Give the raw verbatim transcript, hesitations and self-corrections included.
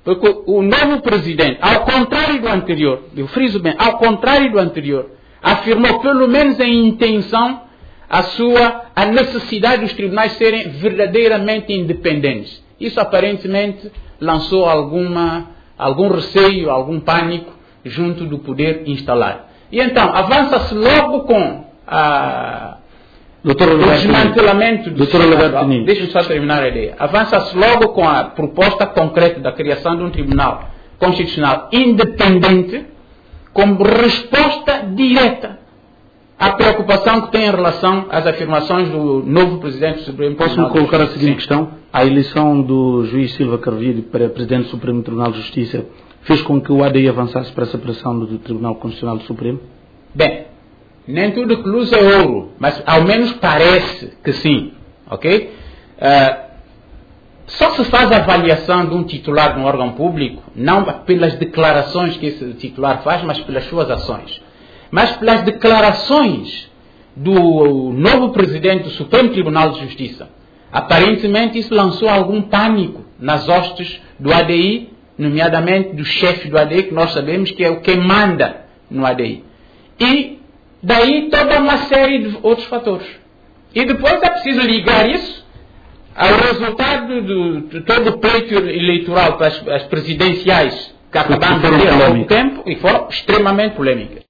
Porque o novo presidente, ao contrário do anterior, eu friso bem, ao contrário do anterior, afirmou pelo menos em intenção a sua a necessidade dos tribunais serem verdadeiramente independentes. Isso aparentemente lançou alguma, algum receio, algum pânico junto do poder instalado. E então, avança-se logo com a, Doutor o desmantelamento do Doutor Deixa-me só terminar a ideia. Avança-se logo com a proposta concreta da criação de um tribunal constitucional independente como resposta direta à preocupação que tem em relação às afirmações do novo Presidente do Supremo Tribunal. Posso-me colocar a seguinte questão? A eleição do juiz Silva Carvalho para Presidente do Supremo Tribunal de Justiça fez com que o A D I avançasse para a separação do Tribunal Constitucional do Supremo? Bem, nem tudo que luz é ouro, mas ao menos parece que sim, ok? Uh, só se faz a avaliação de um titular de um órgão público, não pelas declarações que esse titular faz, mas pelas suas ações. Mas pelas declarações do novo Presidente do Supremo Tribunal de Justiça. Aparentemente isso lançou algum pânico nas hostes do A D I, nomeadamente do chefe do A D I, que nós sabemos que é o que manda no A D I. E daí toda uma série de outros fatores. E depois é preciso ligar isso ao resultado do, de todo o pleito eleitoral para as, as presidenciais que acabamos de ter há pouco tempo e foram extremamente polêmicas.